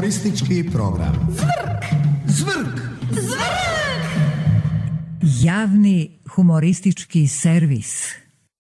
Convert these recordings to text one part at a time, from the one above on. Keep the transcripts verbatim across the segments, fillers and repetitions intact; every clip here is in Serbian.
Humoristički program. Zvrk! Zvrk! Zvrk! Javni humoristički servis.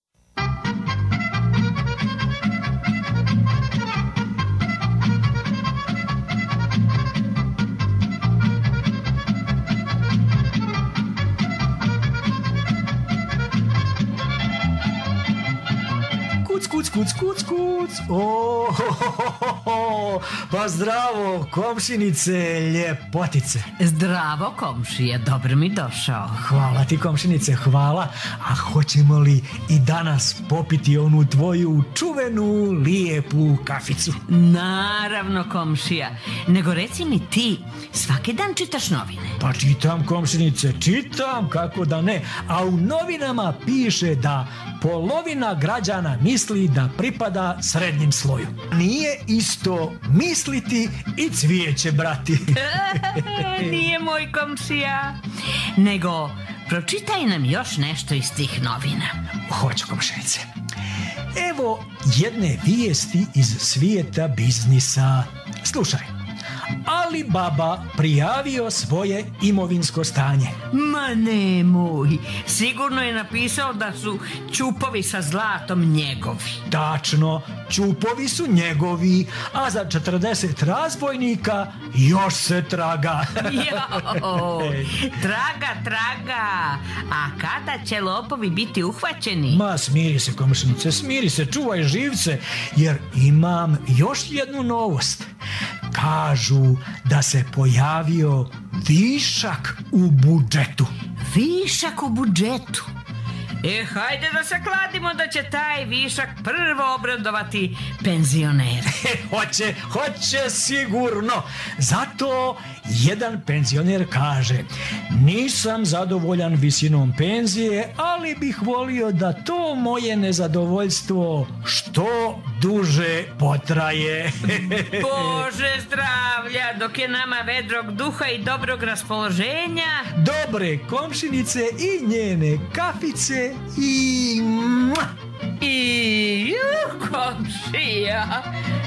Kuc, kuc, kuc, kuc. O, ho, ho, ho, ho. Pa zdravo, komšinice, ljepotice. Zdravo, komšije, dobro mi došao. Hvala ti, komšinice, hvala. A hoćemo li i danas popiti onu tvoju čuvenu, lijepu kaficu? Naravno, komšija. Nego reci mi ti, svaki dan čitaš novine? Pa čitam, komšinice, čitam, kako da ne. A u novinama piše da polovina građana misli da pripada srednjem sloju. Nije isto misliti i cvijeće brati. Nije moj komšija. Nego, pročitaj nam još nešto iz tih novina. Hoću, komšinice. Evo jedne vijesti iz svijeta biznisa. Slušaj. Alibaba prijavio svoje imovinsko stanje. Ma nemoj, sigurno je napisao da su ćupovi sa zlatom njegovi. Tačno, ćupovi su njegovi, a za četrdeset razbojnika još se traga. Jo, traga, traga. A kada će lopovi biti uhvaćeni? Ma smiri se, komšinice, smiri se, čuvaj živce, jer imam još jednu novost. Kažu da se pojavio višak u budžetu. Višak u budžetu? E, hajde da se kladimo da će taj višak prvo obradovati penzionere. Hoće, hoće sigurno. Zato jedan penzioner kaže: nisam zadovoljan visinom penzije, ali bih volio da to moje nezadovoljstvo što duže potraje. Bože zdravlja, dok je nama vedrog duha i dobrog raspoloženja. Dobre komšinice i njene kafice i... I... Juh, komšija.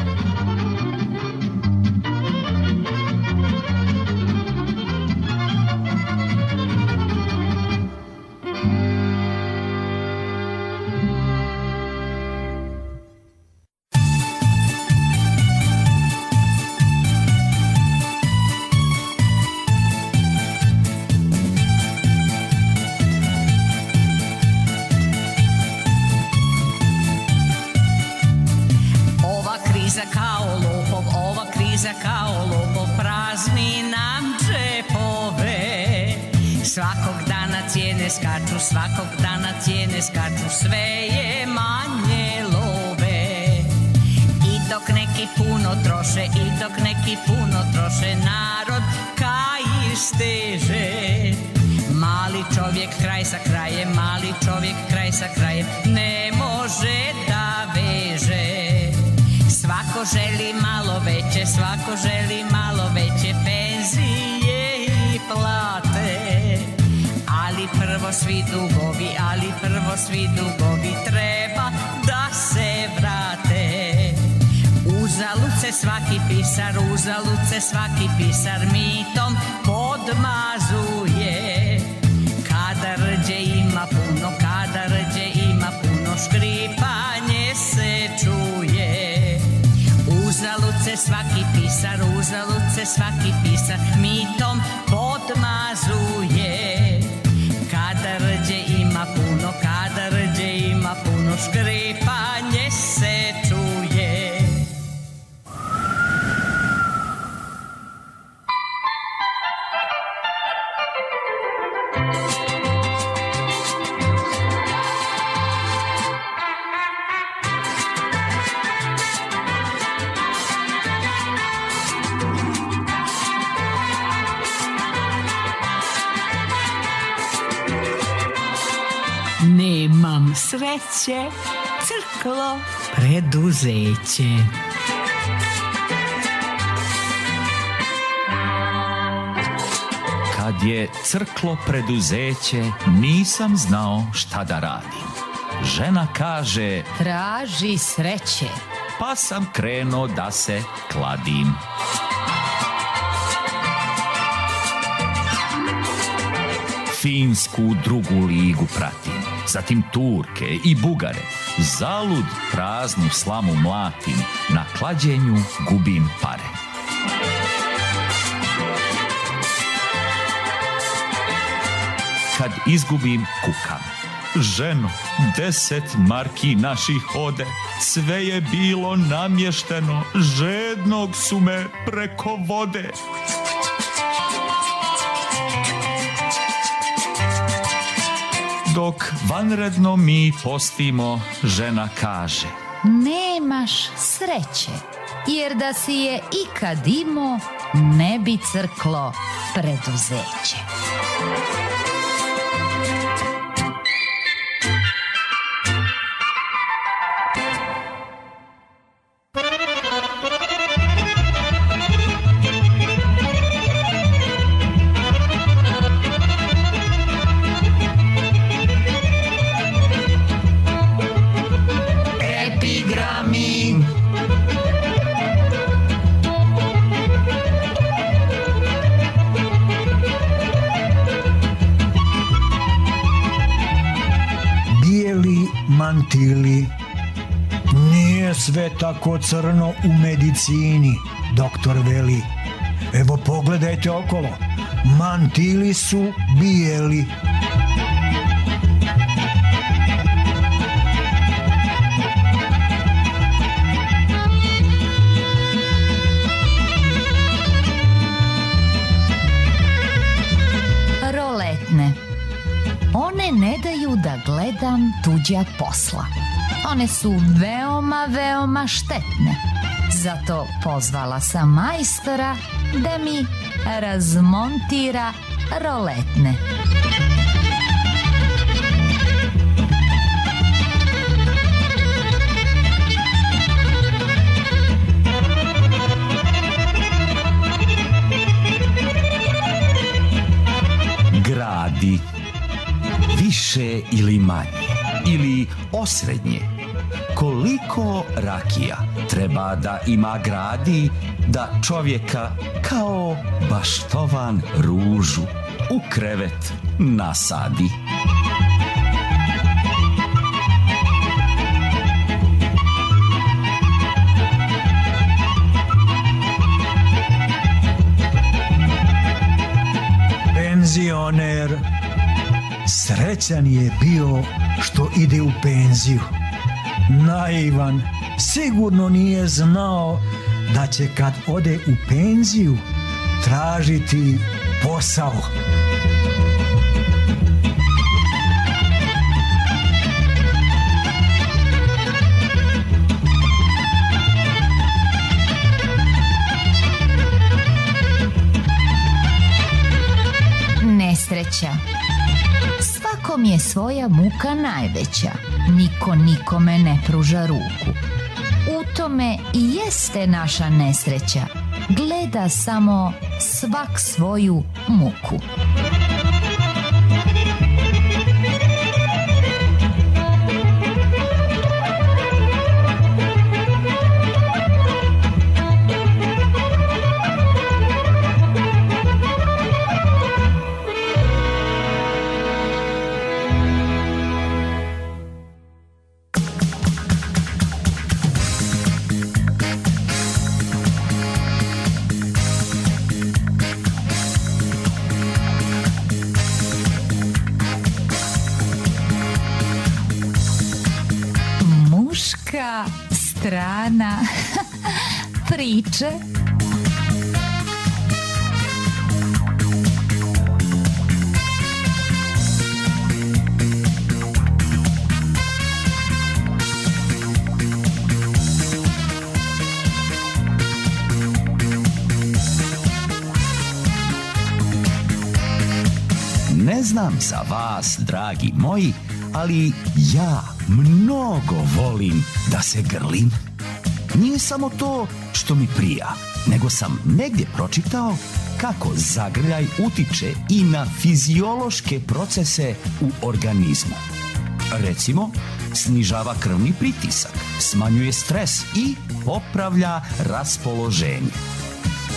Kao lopov, ova kriza kao lopov prazni nam džepove. Svakog dana cijene skaču, svakog dana cijene skaču, sve je manje love. I dok neki puno troše, i dok neki puno troše, narod kaj steže. Mali čovjek kraj sa krajem, mali čovjek kraj sa krajem ne može da veže. Svako želi malo veće, svako želi malo veće penzije i plate. Ali prvo svi dugovi, ali prvo svi dugovi treba da se vrate. Uzalud se svaki pisar, uzalud se svaki pisar mitom podmazuje. Kada rđe ima puno, kada rđe ima puno, škripanje se čuje. Uzalud se svaki pisar, uzalud se svaki pisar mitom podmazuje. Kada rđe ima puno, kada rđe ima puno, škripanje se čuje. Nemam sreće, crklo preduzeće. Kad je crklo preduzeće, nisam znao šta da radim. Žena kaže: traži sreće. Pa sam krenuo da se kladim. Finsku drugu ligu pratim, zatim Turke i Bugare. Zalud praznu slamu mlatim, na klađenju gubim pare. Kad izgubim kukam. Ženo, deset marki naših ode, sve je bilo namješteno, žednog su me preko vode. Dok vanredno mi postimo, žena kaže: nemaš sreće, jer da si je ikad imao, ne bi crklo preduzeće. Mantili. Nije sve tako crno u medicini, doktor veli. Evo pogledajte okolo, mantili su bijeli. Roletne. One ne daju da gledam tuđa posla. One su veoma, veoma štetne. Zato pozvala sam majstora da mi razmontira roletne. Gradi. Više ili manje, ili osrednje. Koliko rakija treba da ima gradi da čovjeka kao baštovan ružu u krevet nasadi? Penzioner srećan je bio što ide u penziju. Naivan sigurno nije znao da će kad ode u penziju tražiti posao. Nesreća. Svakom je svoja muka najveća, niko nikome ne pruža ruku. U tome i jeste naša nesreća, gleda samo svak svoju muku. Strana priče. Ne znam za vas, dragi moji, ali ja mnogo volim da se grlim. Nije samo to što mi prija, nego sam negdje pročitao kako zagrljaj utiče i na fiziološke procese u organizmu. Recimo, snižava krvni pritisak, smanjuje stres i popravlja raspoloženje.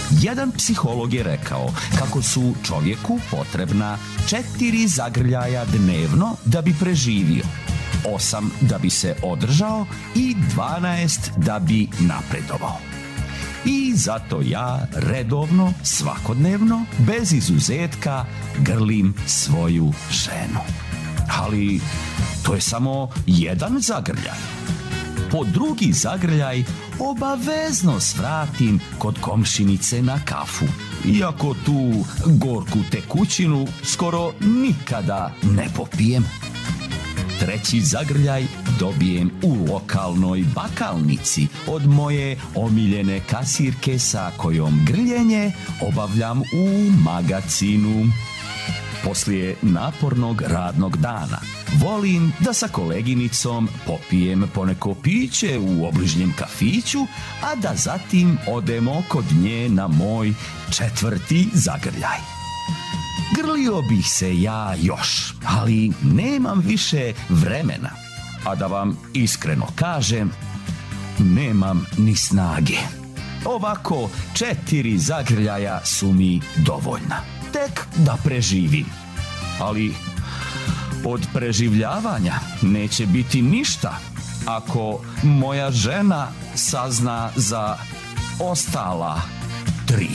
Jedan psiholog je rekao kako su čovjeku potrebna četiri zagrljaja dnevno da bi preživio, osam da bi se održao i dvanaest da bi napredovao. I zato ja redovno, svakodnevno, bez izuzetka grlim svoju ženu. Ali to je samo jedan zagrljaj. Po drugi zagrljaj obavezno svratim kod komšinice na kafu, iako tu gorku tekućinu skoro nikada ne popijem. Treći zagrljaj dobijem u lokalnoj bakalnici od moje omiljene kasirke sa kojom grljenje obavljam u magacinu. Poslije napornog radnog dana volim da sa koleginicom popijem poneko piće u obližnjem kafiću, a da zatim odemo kod nje na moj četvrti zagrljaj. Grlio bih se ja još, ali nemam više vremena. A da vam iskreno kažem, nemam ni snage. Ovako četiri zagrljaja su mi dovoljna. Tek da preživim. Ali od preživljavanja neće biti ništa ako moja žena sazna za ostala tri.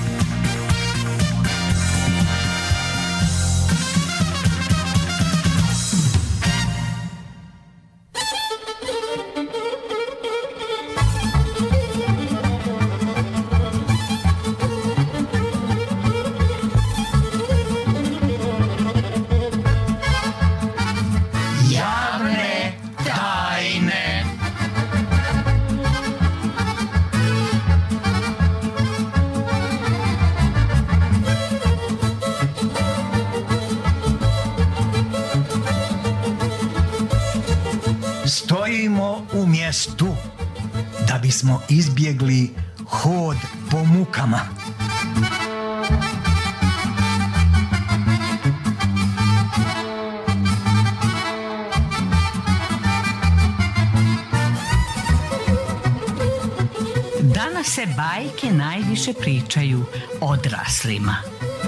Stojimo u mjestu da bismo izbjegli hod po mukama. Danas se bajke najviše pričaju odraslima.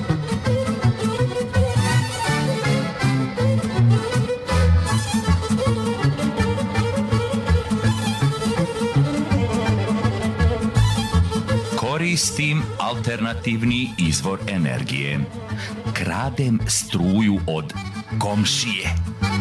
Koristim alternativni izvor energije. Kradem struju od komšije.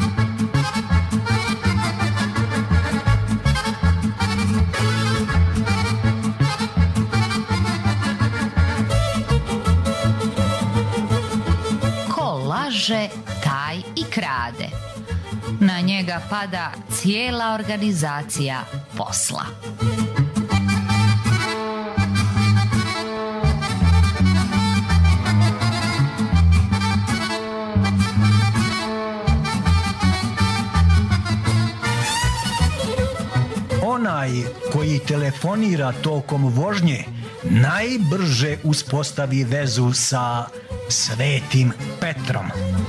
Ko laže, taj i krade. Na njega pada cijela organizacija posla. Onaj koji telefonira tokom vožnje najbrže uspostavi vezu sa Svetim Petrom.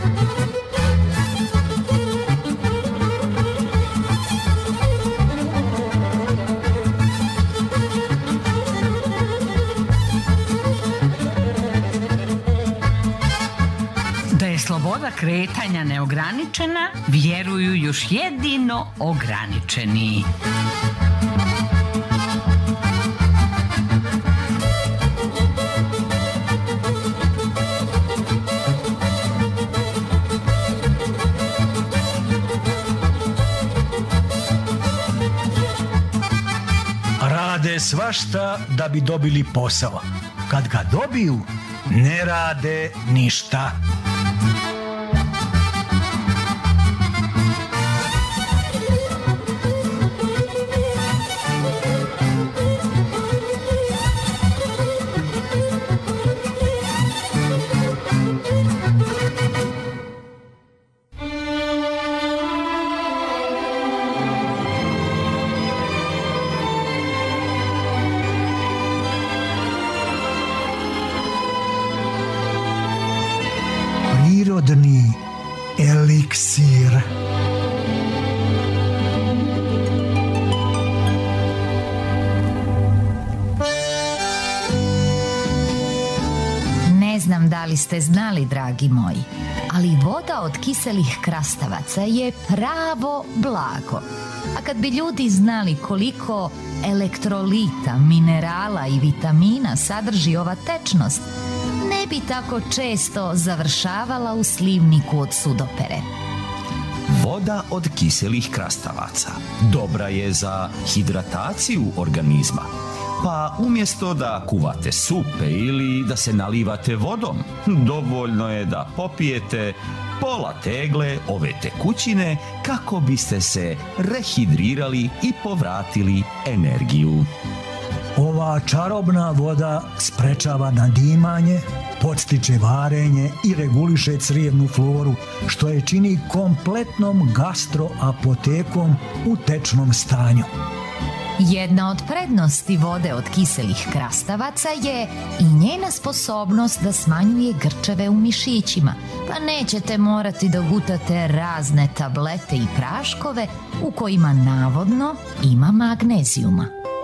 Da je sloboda kretanja neograničena, vjeruju još jedino ograničeni. Rade svašta da bi dobili posao. Kad ga dobiju, ne rade ništa. li ste znali, dragi moji, ali voda od kiselih krastavaca je pravo blago. A kad bi ljudi znali koliko elektrolita, minerala i vitamina sadrži ova tečnost, ne bi tako često završavala u slivniku od sudopere. Voda od kiselih krastavaca dobra je za hidrataciju organizma. Pa umjesto da kuvate supe ili da se nalivate vodom, dovoljno je da popijete pola tegle ove tekućine kako biste se rehidrirali i povratili energiju. Ova čarobna voda sprečava nadimanje, podstiče varenje i reguliše crijevnu floru, što je čini kompletnom gastroapotekom u tečnom stanju. Jedna od prednosti vode od kiselih krastavaca je i njena sposobnost da smanjuje grčeve u mišićima, pa nećete morati da gutate razne tablete i praškove u kojima navodno ima magnezijuma.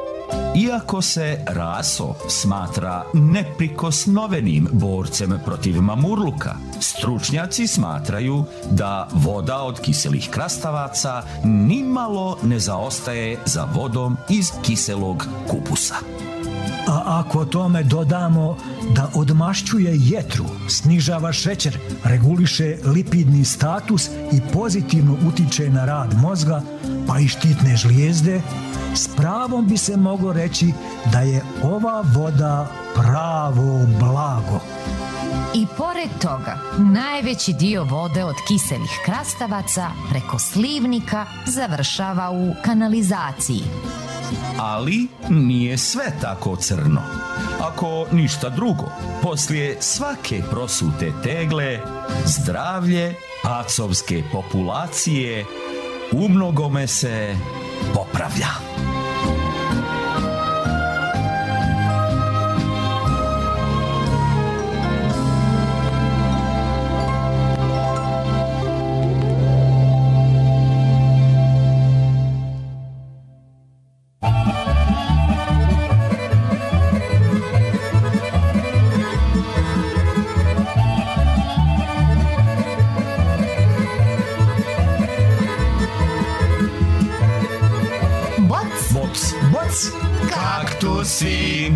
Iako se raso smatra neprikosnovenim borcem protiv mamurluka, stručnjaci smatraju da voda od kiselih krastavaca nimalo ne zaostaje za vodom iz kiselog kupusa. A ako tome dodamo da odmašćuje jetru, snižava šećer, reguliše lipidni status i pozitivno utiče na rad mozga, pa i štitne žlijezde, s pravom bi se moglo reći da je ova voda pravo blago. I pored toga, najveći dio vode od kiselih krastavaca preko slivnika završava u kanalizaciji. Ali nije sve tako crno. Ako ništa drugo, poslije svake prosute tegle, zdravlje pacovske populacije umnogome se popravlja. Kaktusi.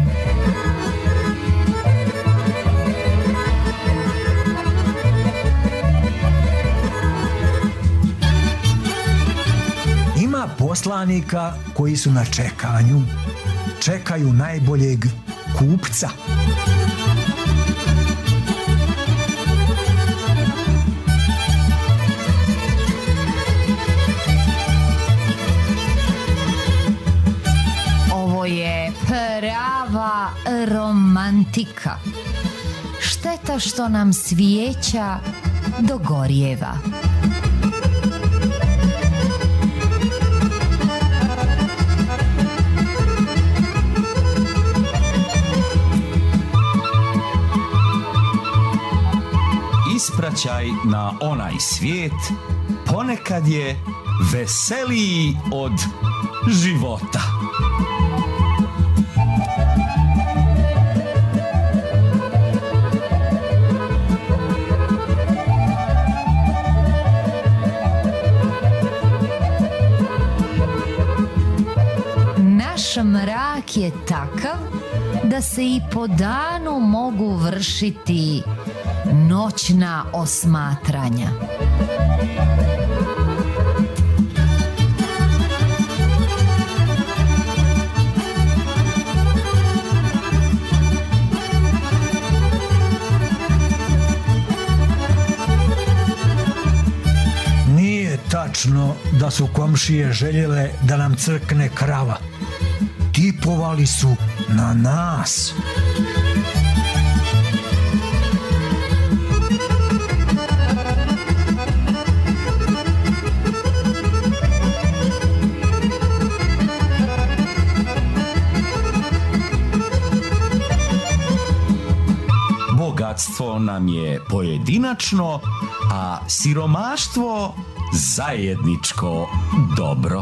Ima poslanika koji su na čekanju, čekaju najboljeg kupca. Je prava romantika. Šteta što nam svijeća dogorjeva. Ispraćaj na onaj svijet ponekad je veseliji od života. Mrak je takav da se i po danu mogu vršiti noćna osmatranja. Nije tačno da su komšije željele da nam crkne krava. Tipovali su na nas. Bogatstvo nam je pojedinačno, a siromaštvo zajedničko dobro.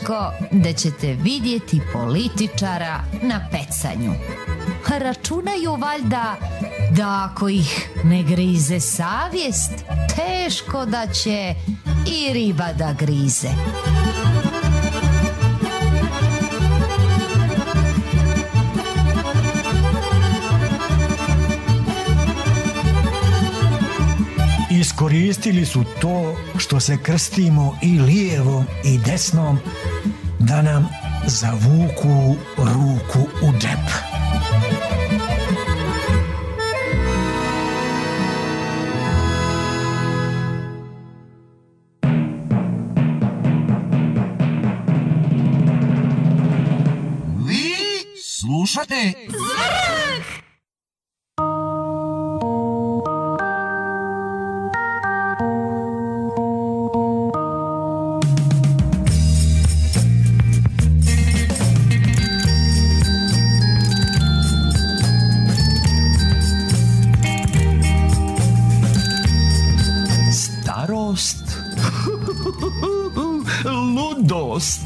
teško da ćete vidjeti političara na pecanju. Računaju valjda da ako ih ne grize savjest, teško da će i riba da grize. Iskoristili su to što se krstimo i lijevom i desnom da nam zavuku ruku u džep. Vi slušate Zvrk! Starost, ludost.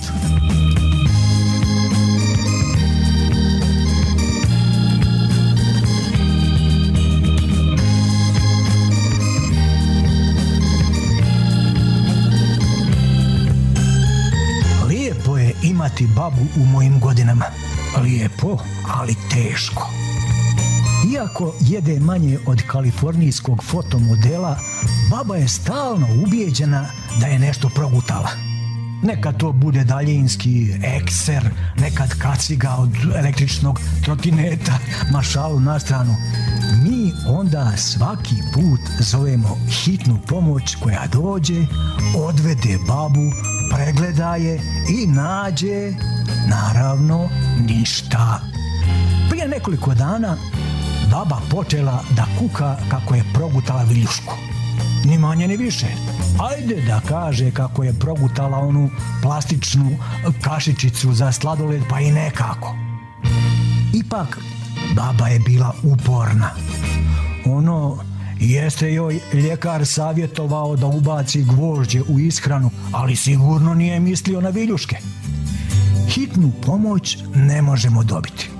Lijepo je imati babu u mojim godinama. Lijepo, ali teško. Iako jede manje od kalifornijskog fotomodela, baba je stalno ubijeđena da je nešto progutala. Nekad to bude daljinski ekser, nekad kaciga od električnog trotineta, mašalu na stranu. Mi onda svaki put zovemo hitnu pomoć koja dođe, odvede babu, pregleda je i nađe, naravno, ništa. Prije nekoliko dana baba počela da kuka kako je progutala viljušku. Ni manje ni više. Ajde da kaže kako je progutala onu plastičnu kašičicu za sladoled, pa i nekako. Ipak, baba je bila uporna. Ono, jeste joj ljekar savjetovao da ubaci gvožđe u ishranu, ali sigurno nije mislio na viljuške. Hitnu pomoć ne možemo dobiti.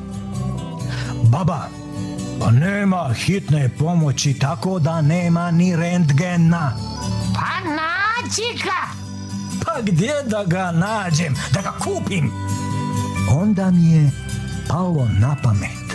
Baba, pa nema hitne pomoći, tako da nema ni rentgena. Pa nađi ga! Pa gdje da ga nađem, da ga kupim? Onda mi je palo na pamet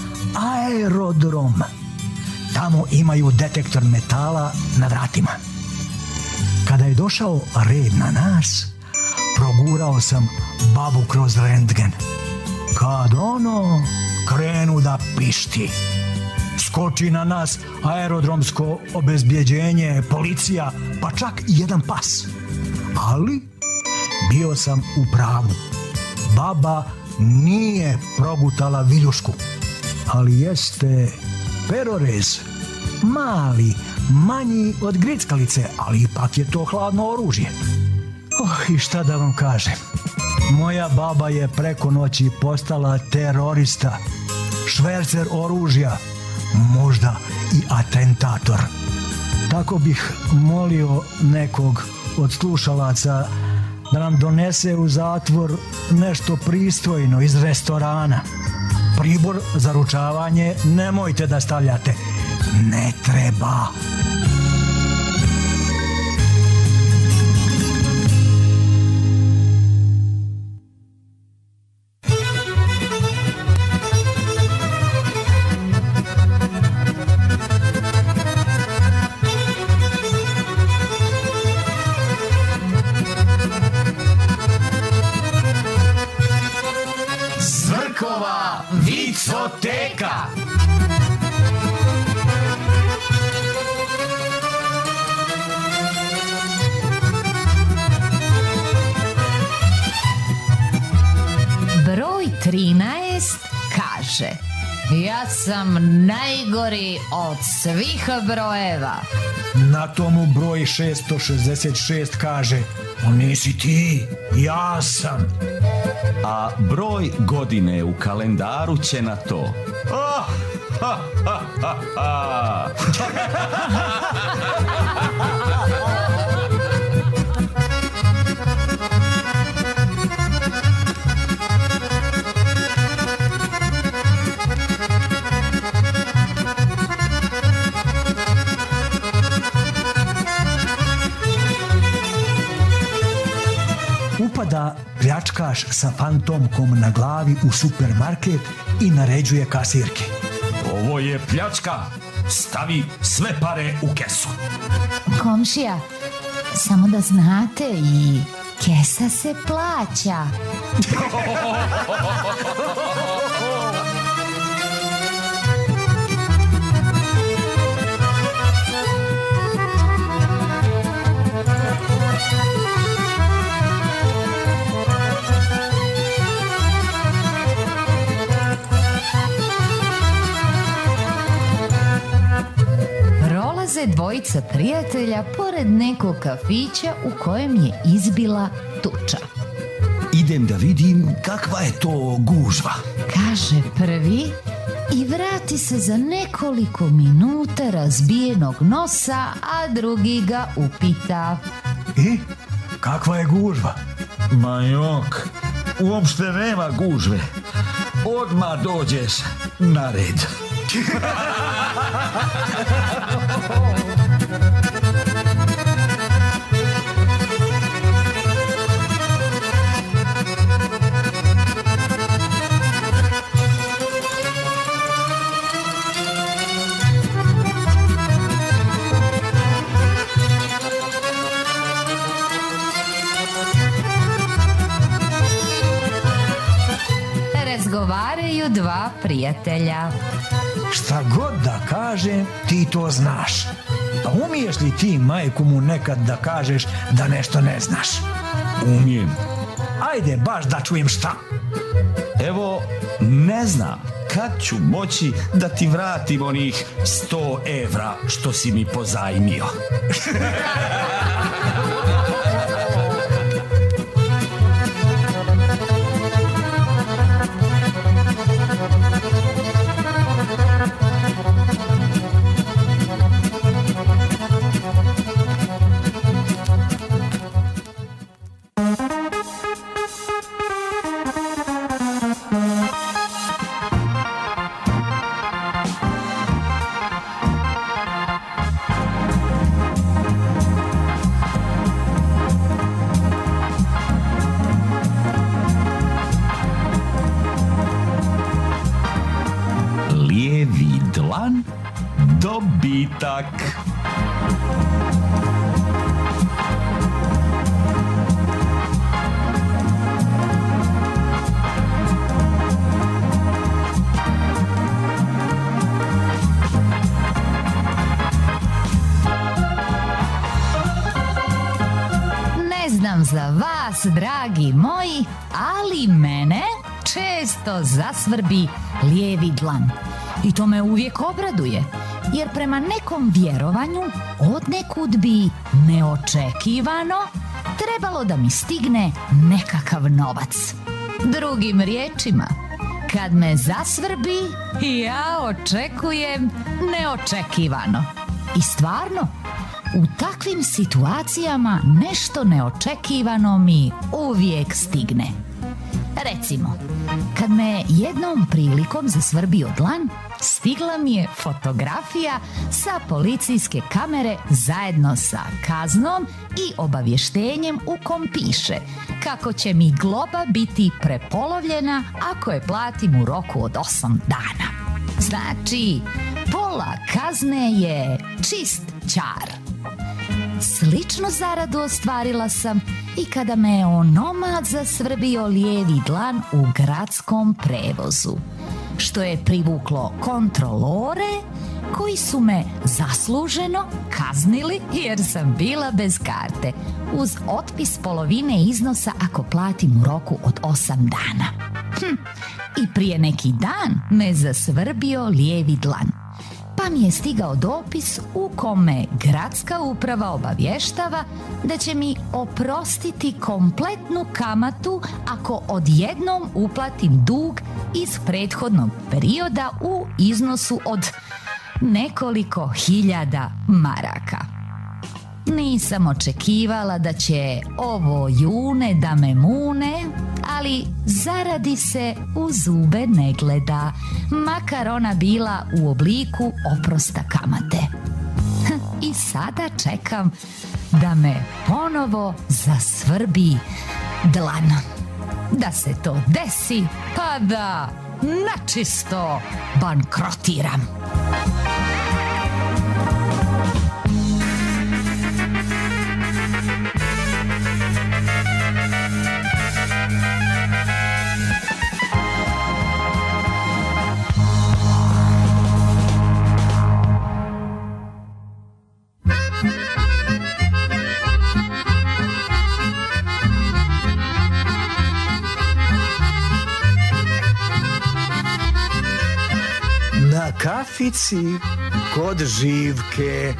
aerodrom. Tamo imaju detektor metala na vratima. Kada je došao red na nas, progurao sam babu kroz rentgen. Kad ono krenu da pišti, skoči na nas aerodromsko obezbjeđenje, policija, pa čak i jedan pas. Ali bio sam u pravu. Baba nije progutala viljušku, ali jeste perorez, mali, manji od grickalice, ali ipak je to hladno oružje. Oh, i šta da vam kažem, moja baba je preko noći postala terorista, švercer oružja, možda i atentator. Tako bih molio nekog od slušalaca da nam donese u zatvor nešto pristojno iz restorana. Pribor za ručavanje nemojte da stavljate. Ne treba. Zvrkova vicoteka. Broj trinaest kaže: ja sam najgori od svih brojeva. Na tomu broj šesto šezdeset šest kaže: o nisi ti, ja sam. A broj godine u kalendaru će na to. Oh, ha, ha, ha, ha. Upada pljačkaš sa fantomkom na glavi u supermarket i naređuje kasirki. Ovo je pljačka. Stavi sve pare u kesu. Komšija, samo da znate, i kesa se plaća. Prolaze dvojica prijatelja pored nekog kafića u kojem je izbila tuča. Idem da vidim kakva je to gužva, kaže prvi i vrati se za nekoliko minuta razbijenog nosa, a drugi ga upita. I? Kakva je gužva? Ma jok, uopšte nema gužve. Odmah dođeš na red. Razgovaraju dva prijatelja. Šta god da kažem, ti to znaš. A umiješ li ti, majku mu, nekad da kažeš da nešto ne znaš? umijem. Ajde, baš da čujem šta. Evo, ne znam kad ću moći da ti vratim onih sto evra što si mi pozajmio. Lijevi dlan, dobitak. Ne znam za vas, dragi moji, ali mene često zasvrbi lijevi dlan. I to me uvijek obraduje, jer prema nekom vjerovanju odnekud bi neočekivano trebalo da mi stigne nekakav novac. Drugim riječima, kad me zasvrbi, ja očekujem neočekivano. I stvarno, u takvim situacijama nešto neočekivano mi uvijek stigne. Recimo, kad me jednom prilikom zasvrbio dlan, stigla mi je fotografija sa policijske kamere zajedno sa kaznom i obavještenjem u kom piše kako će mi globa biti prepolovljena ako je platim u roku od osam dana. Znači, pola kazne je čist ćar. Sličnu zaradu ostvarila sam i kada me je onomad zasvrbio lijevi dlan u gradskom prevozu, što je privuklo kontrolore koji su me zasluženo kaznili jer sam bila bez karte, uz otpis polovine iznosa ako platim u roku od osam dana. Hm, i prije neki dan me zasvrbio lijevi dlan. Pa mi je stigao dopis u kome gradska uprava obavještava da će mi oprostiti kompletnu kamatu ako odjednom uplatim dug iz prethodnog perioda u iznosu od nekoliko hiljada maraka. Nisam očekivala da će ovo june da me mune, ali zaradi se u zube ne gleda, makar ona bila u obliku oprosta kamate. I sada čekam da me ponovo zasvrbi dlana. Da se to desi, pa da načisto bankrotiram. Na kafici kod Živke.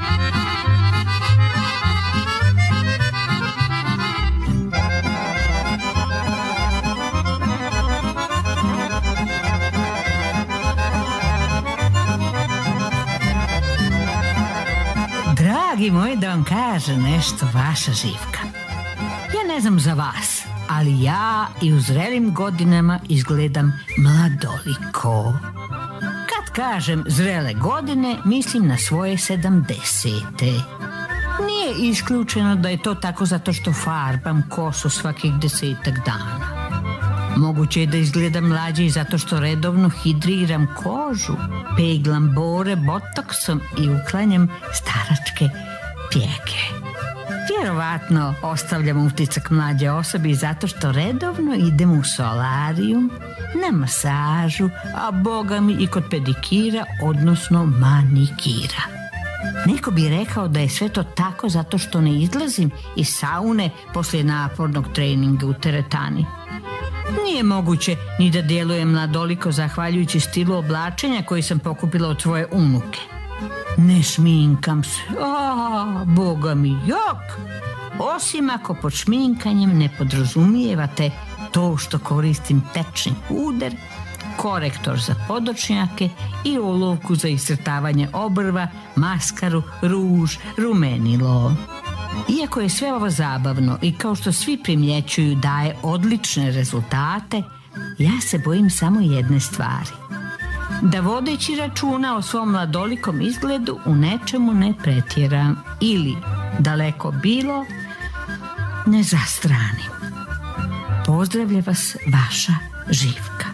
Dragi moj, da vam kaže nešto vaša Živka. Ja ne znam za vas, ali ja i u zrelim godinama izgledam mladoliko. Kad kažem zrele godine, mislim na svoje sedamdesete. Nije isključeno da je to tako zato što farbam kosu svakih desetak dana. Moguće je da izgledam mlađe i zato što redovno hidriram kožu, peglam bore botoksom i uklanjam staračke pjeke. Vjerovatno ostavljam utisak mlađe osobe i zato što redovno idem u solarijum, na masažu, a boga mi i kod pedikira, odnosno manikira. Neko bi rekao da je sve to tako zato što ne izlazim iz saune poslije napornog treninga u teretani. Nije moguće ni da djelujem mladoliko zahvaljujući stilu oblačenja koji sam pokupila od svoje unuke. Ne šminkam se, a boga mi jok, osim ako pod šminkanjem ne podrazumijevate to što koristim tečni puder, korektor za podočnjake i olovku za iscrtavanje obrva, maskaru, ruž, rumenilo. Iako je sve ovo zabavno i kao što svi primjećuju daje odlične rezultate, ja se bojim samo jedne stvari. Da vodeći računa o svom mladolikom izgledu u nečemu ne pretjeram ili, daleko bilo, ne zastranim. Pozdravlja vas vaša Živka.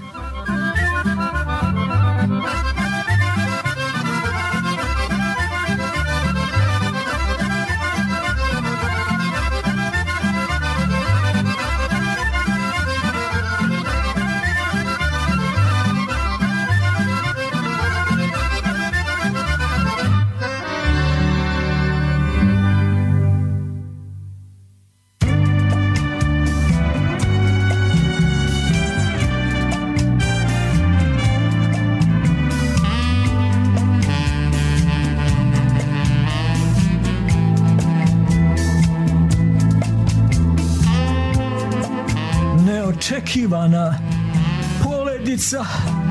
Neočekivana poledica.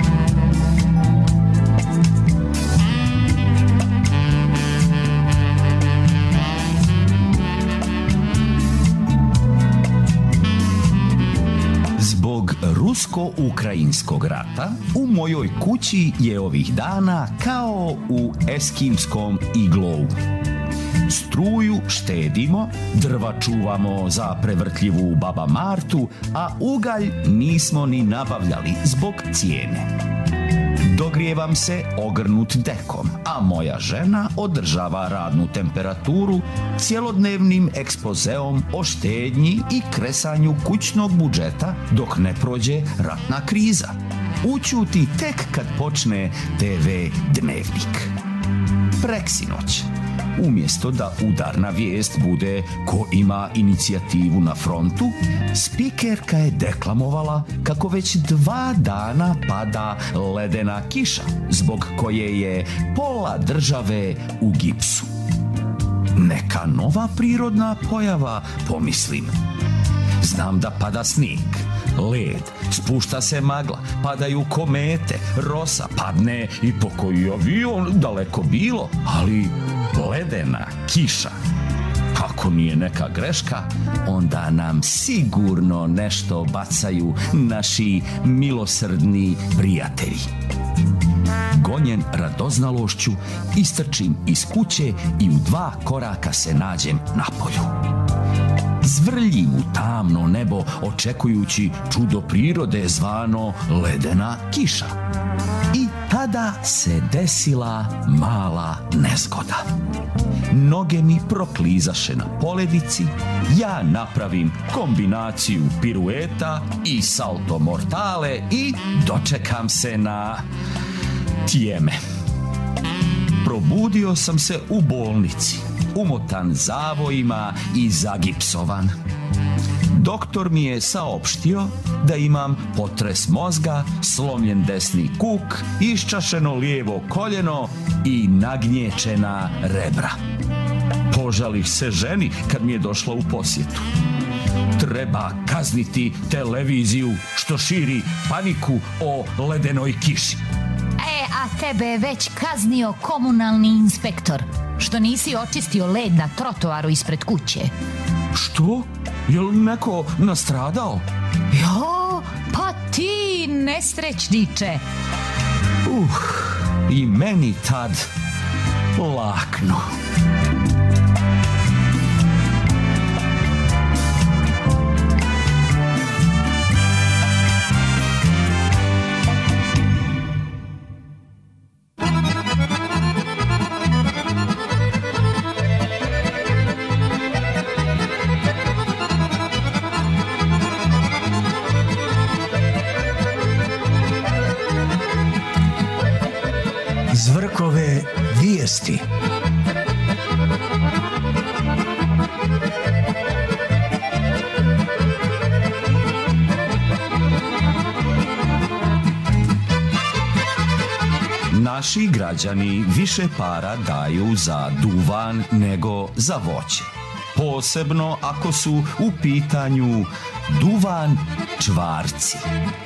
Zbog rusko-ukrajinskog rata u mojoj kući je ovih dana kao u eskimskom iglovu. Struju štedimo, drva čuvamo za prevrtljivu baba Martu, a ugalj nismo ni nabavljali zbog cijene. Dogrijevam se ogrnut dekom, a moja žena održava radnu temperaturu cjelodnevnim ekspozeom o štednji i kresanju kućnog budžeta dok ne prođe ratna kriza. Ućuti tek kad počne te ve dnevnik. Preksinoć. Umjesto da udarna vijest bude ko ima inicijativu na frontu, spikerka je deklamovala kako već dva dana pada ledena kiša, zbog koje je pola države u gipsu. Neka nova prirodna pojava, pomislim. Znam da pada snijeg, led, spušta se magla, padaju komete, rosa, padne i pokoji avion, daleko bilo, ali ledena kiša. Ako nije neka greška, onda nam sigurno nešto bacaju naši milosrdni prijatelji. Gonjen radoznalošću, istrčim iz kuće i u dva koraka se nađem na polju. Zv vrljim u tamno nebo očekujući čudo prirode zvano ledena kiša. I tada se desila mala nezgoda. Noge mi proklizaše na poledici, ja napravim kombinaciju pirueta i salto mortale i dočekam se na tjeme. Probudio sam se u bolnici, umotan zavojima i zagipsovan. Doktor mi je saopštio da imam potres mozga, slomljen desni kuk, iščašeno lijevo koljeno i nagnječena rebra. Požalih se ženi kad mi je došla u posjetu. Treba kazniti televiziju što širi paniku o ledenoj kiši. E, a tebe je već kaznio komunalni inspektor, što nisi očistio led na trotoaru ispred kuće. Što? Je li neko nastradao? Jo, pa ti nesrećniče. Uh, i meni tad lakno. Zvrkove vijesti. Naši građani više para daju za duvan nego za voće. Posebno ako su u pitanju duvan čvarci.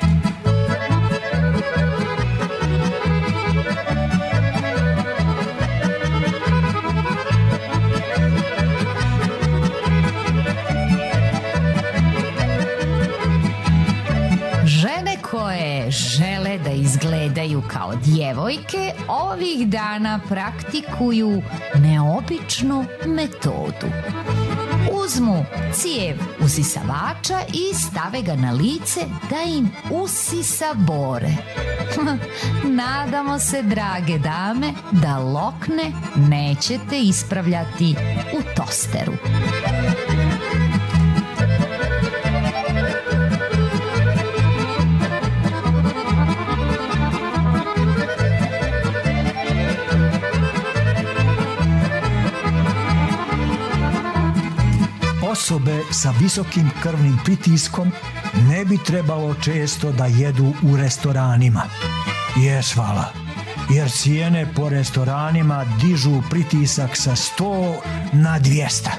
Koje žele da izgledaju kao djevojke, ovih dana praktikuju neobičnu metodu. Uzmu cijev usisavača i stave ga na lice da im usisa bore. Nadamo se, drage dame, da lokne nećete ispravljati u tosteru. Osobe sa visokim krvnim pritiskom ne bi trebalo često da jedu u restoranima. Jes, hvala, jer cijene po restoranima dižu pritisak sa sto na dvjesto.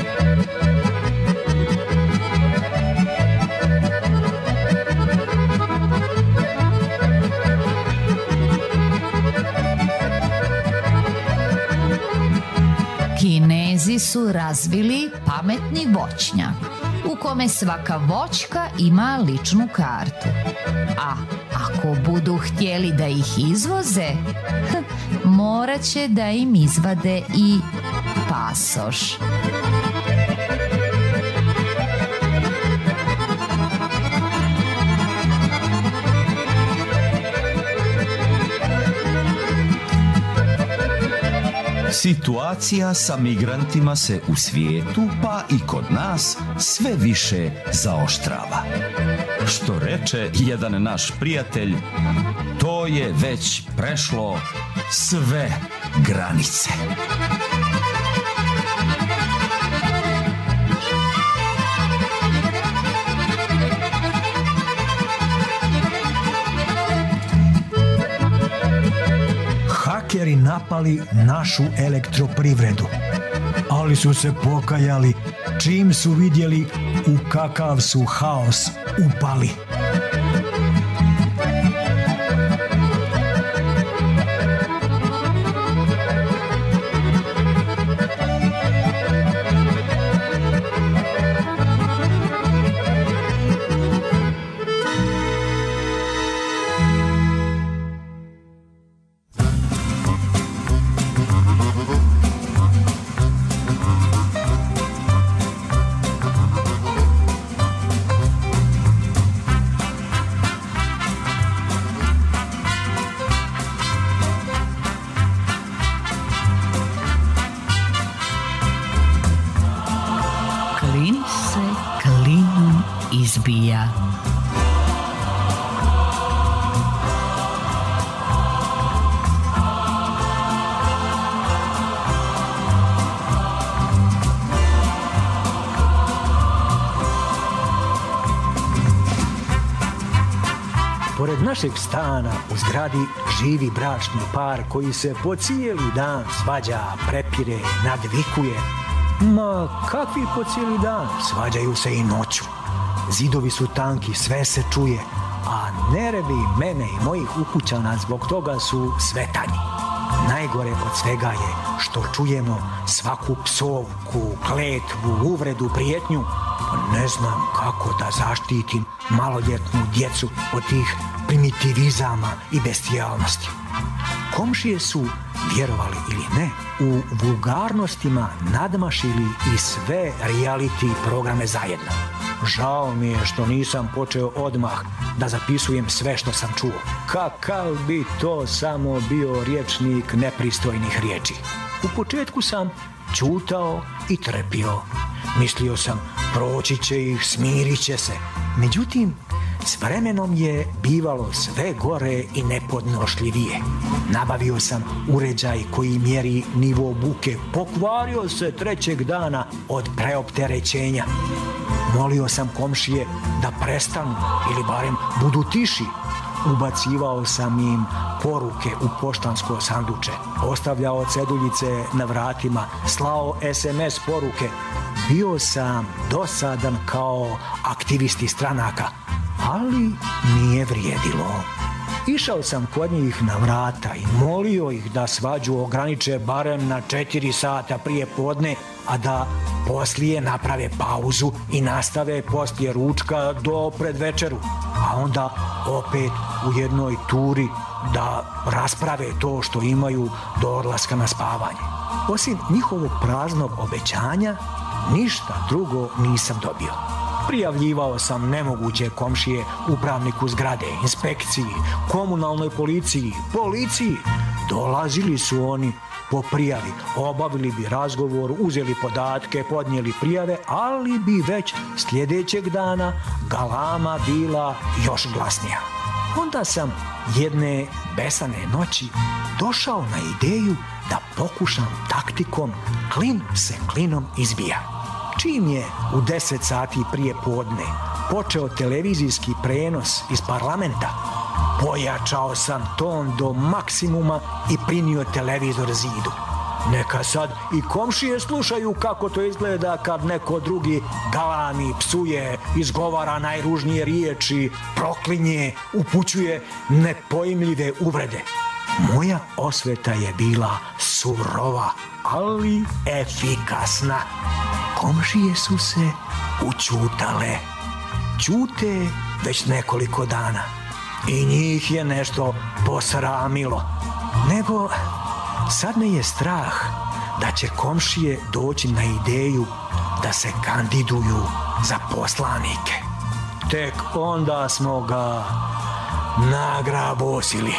Kinezi su razvili pametni voćnjak u kome svaka voćka ima ličnu kartu. A ako budu htjeli da ih izvoze, morat će da im izvade i pasoš. Situacija sa migrantima se u svijetu, pa i kod nas, sve više zaoštrava. Što reče jedan naš prijatelj, to je već prešlo sve granice. Hakeri napali našu elektroprivredu, ali su se pokajali čim su vidjeli u kakav su haos upali. izbija. Pored našeg stana u zgradi živi bračni par koji se po cijeli dan svađa, prepire, nadvikuje. Ma kakvi po cijeli dan? Svađaju se i noću. Zidovi su tanki, sve se čuje, a nervi mene i mojih ukućana zbog toga su sve tanji. Najgore od svega je što čujemo svaku psovku, kletvu, uvredu, prijetnju. Ne znam kako da zaštitim maloljetnu djecu od tih primitivizama i bestijalnosti. Komšije su, vjerovali ili ne, u vulgarnostima nadmašili i sve reality programe zajedno. Žao mi je što nisam počeo odmah da zapisujem sve što sam čuo. Kakav bi to samo bio rječnik nepristojnih riječi. U početku sam ćutao i trpio. Mislio sam, proći će ih, smirit će se. Međutim, s vremenom je bivalo sve gore i nepodnošljivije. Nabavio sam uređaj koji mjeri nivo buke. Pokvario se trećeg dana od preopterećenja. Molio sam komšije da prestanu ili barem budu tiši. Ubacivao sam im poruke u poštansko sanduče, ostavljao ceduljice na vratima, slao es em es poruke. Bio sam dosadan kao aktivisti stranaka, ali nije vrijedilo. Išao sam kod njih na vrata i molio ih da svađu ograniče barem na četiri sata prije podne, a da poslije naprave pauzu i nastave poslije ručka do predvečeru, a onda opet u jednoj turi da rasprave to što imaju do odlaska na spavanje. Osim njihovog praznog obećanja, ništa drugo nisam dobio. Prijavljivao sam nemoguće komšije upravniku zgrade, inspekciji, komunalnoj policiji, policiji. Dolazili su oni po prijavi, obavili bi razgovor, uzeli podatke, podnijeli prijave, ali bi već sljedećeg dana galama bila još glasnija. Onda sam jedne besane noći došao na ideju da pokušam taktikom klin se klinom izbija. Čim je u deset sati prije podne počeo televizijski prenos iz parlamenta, pojačao sam ton do maksimuma i prinio televizor zidu. Neka sad i komšije slušaju kako to izgleda kad neko drugi galami, psuje, izgovara najružnije riječi, proklinje, upućuje nepojmljive uvrede. Moja osveta je bila surova, ali efikasna. Komšije su se učutale. Ćute već nekoliko dana. I njih je nešto posramilo. Nego sad me je strah da će komšije doći na ideju da se kandiduju za poslanike. Tek onda smo ga nagrabosili.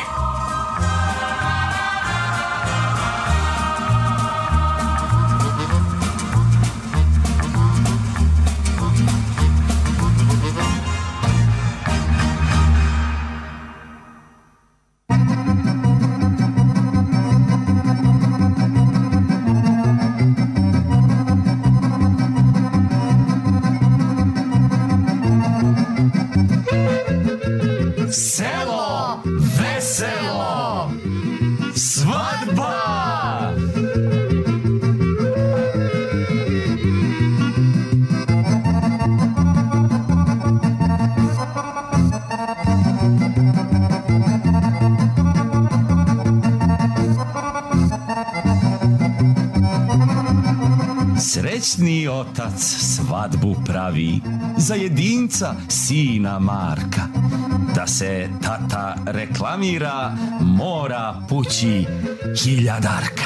Srećni otac svadbu pravi za jedinca sina Marka. Da se tata reklamira, mora pući hiljadarka.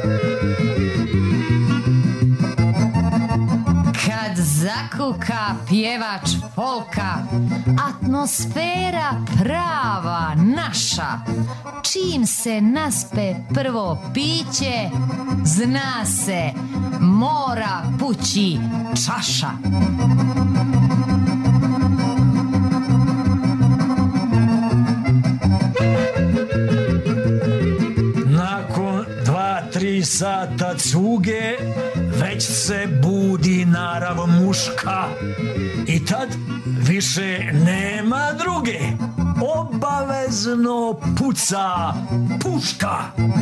Kad zakuka pjevač folka, atmosfera prava naša. Čim se naspe prvo piće, zna se, mora pući čaša. Nakon dva, tri sata cuge, već se budi narav muška. I tad više nema druge. Obavezno puca puška.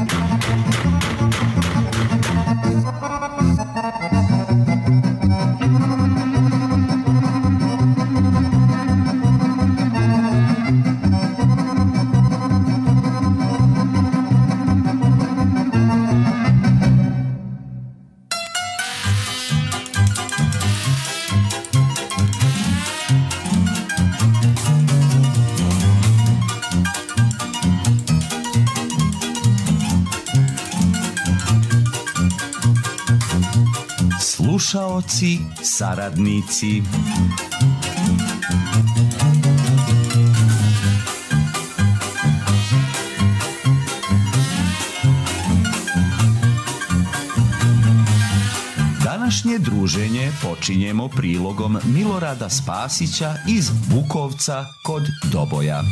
Slušaoci, saradnici. Današnje druženje počinjemo prilogom Milorada Spasića iz Bukovca kod Doboja.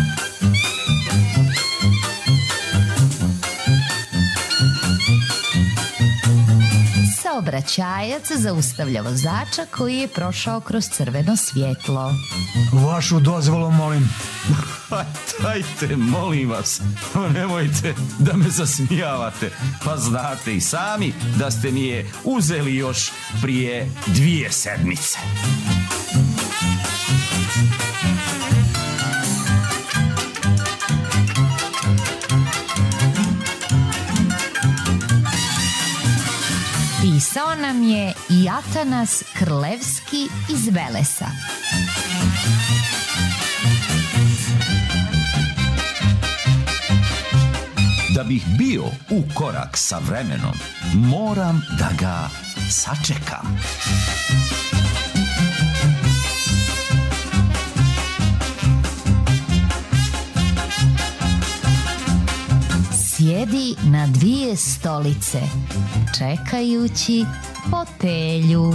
Saobraćajac zaustavlja vozača koji je prošao kroz crveno svjetlo. Vašu dozvolu, molim. Dajte, molim vas, nemojte da me zasmijavate. Pa znate i sami da ste mi je uzeli još prije dvije sedmice. Pisao nam je i Atanas Krlevski iz Velesa. Da bih bio u korak sa vremenom, moram da ga sačekam. Sjedi na dvije stolice, čekajući fotelju.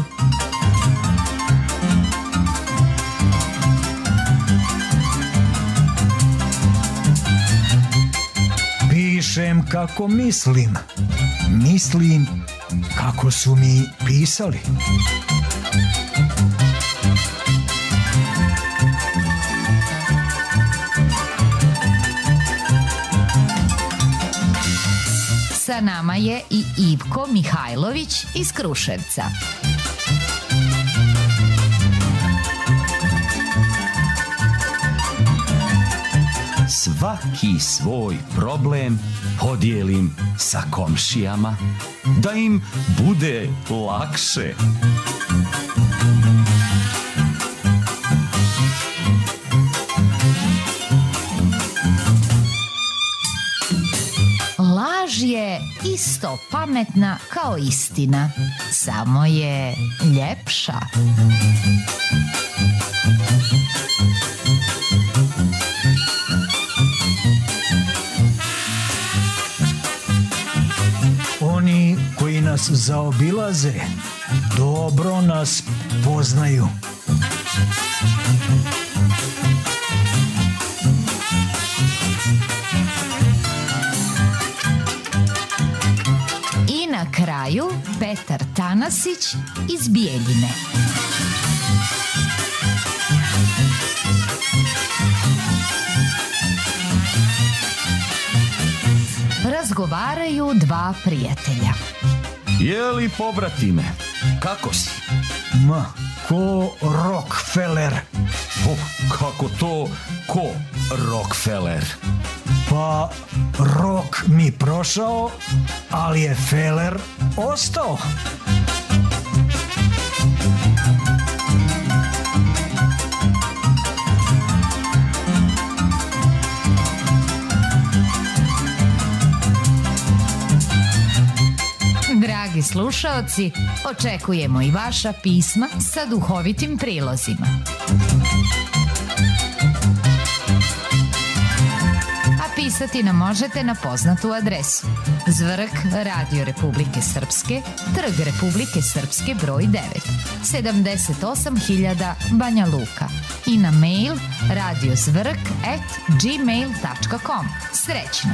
Pišem kako mislim. Mislim kako su mi pisali. Sa nama je i Ivko Mihajlović iz Kruševca. Svaki svoj problem podijelim sa komšijama, da im bude lakše. Laž je isto pametna kao istina, samo je ljepša. Oni koji nas zaobilaze dobro nas poznaju. I na kraju Petar Tanasić iz Bijeljine. Razgovaraju dva prijatelja. Jeli, pobratime, kako si? Ma, ko Rockefeller. O, kako to, ko Rockefeller? Pa, rok mi prošao, ali je Feller ostao. Dragi dragi slušaoci, očekujemo i vaša pisma sa duhovitim prilozima. A pisati nam možete na poznatu adresu: Zvrk, Radio Republike Srpske, Trg Republike Srpske broj devet, sedamdeset osam hiljada Banja Luka, i na mail radiozvrk at gmail tačka com. Srećno!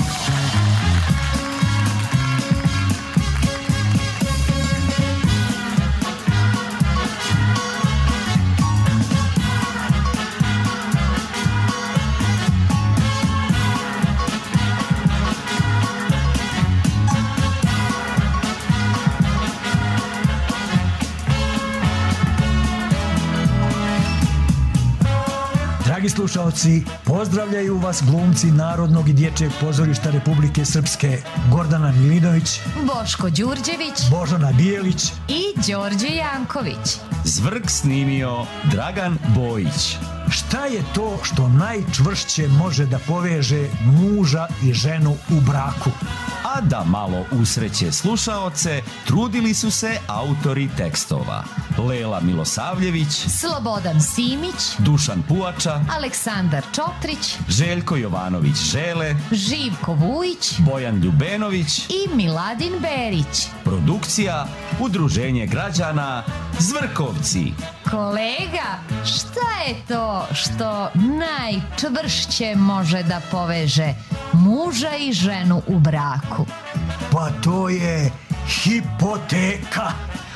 Dragi slušalci, pozdravljaju vas glumci Narodnog i dječjeg pozorišta Republike Srpske Gordana Milinović, Boško Đurđević, Božona Bijelić i Đorđe Janković. Zvrk snimio Dragan Bojić. Šta je to što najčvršće može da poveže muža i ženu u braku? A da malo usreće slušaoce, trudili su se autori tekstova: Lela Milosavljević, Slobodan Simić, Dušan Puača, Aleksandar Čotrić, Željko Jovanović Žele, Živko Vujić, Bojan Ljubenović i Miladin Berić. Produkcija Udruženje građana Zvrkovci. Kolega, šta je to što najčvršće može da poveže muža i ženu u braku? Pa to je hipoteka.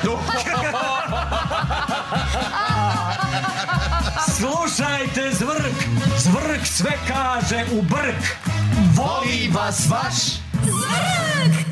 Slušajte Zvrk, Zvrk sve kaže u brk. Voli vas vaš Zvrk!